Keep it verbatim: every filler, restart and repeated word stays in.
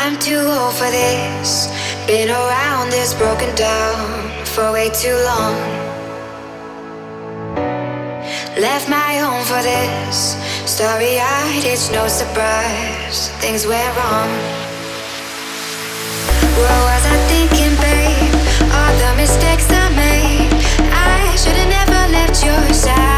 I'm too old for this. Been around this, broken down for way too long. Left my home for this. Starry-eyed, it's no surprise things went wrong. What was I thinking, babe? All the mistakes I made, I should've never left your side.